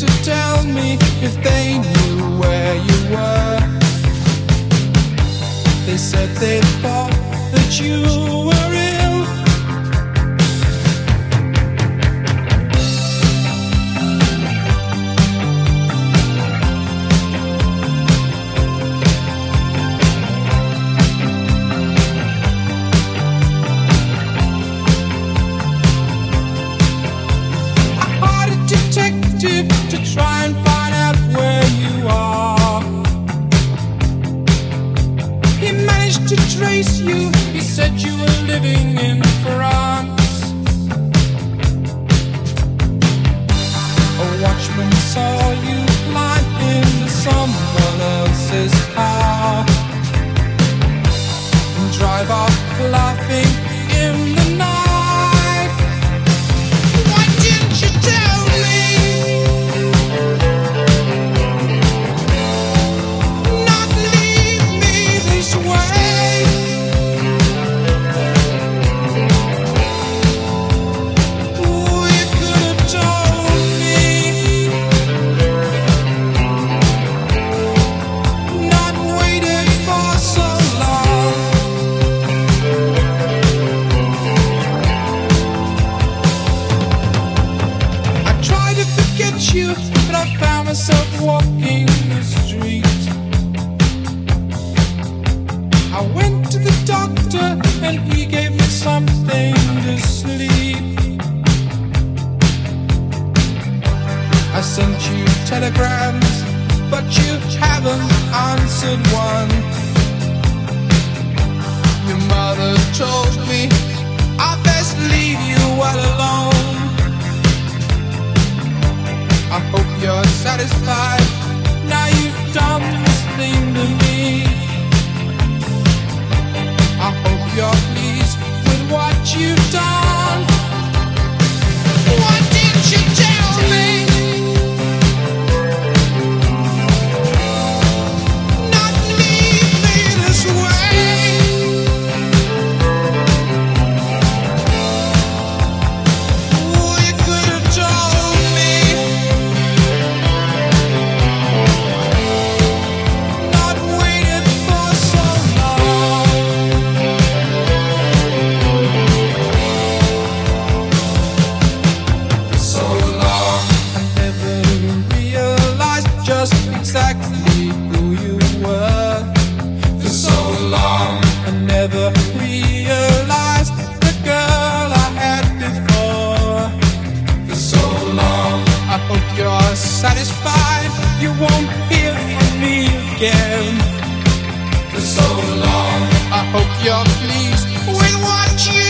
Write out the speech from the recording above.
to tell me if they knew where you were. They said they thought that you were ill. To try and find out where you are. He managed to trace you. He said you were living in France. A watchman saw you climb into someone else's car and drive off laughing in the night. Why didn't you tell me? You, but I found myself walking the street. I went to the doctor and he gave me something to sleep. I sent you telegrams, but you haven't answered one. Your mother told me I best leave you all alone. I hope you're satisfied. Now you've done this thing to me. I hope you're pleased with what you've done. Why didn't you tell me? Not leave me this way. Oh, you could have told me. Exactly who you were. For so long I never realized the girl I had before. For so long I hope you're satisfied. You won't hear from me again. For so long I hope you're pleased with what you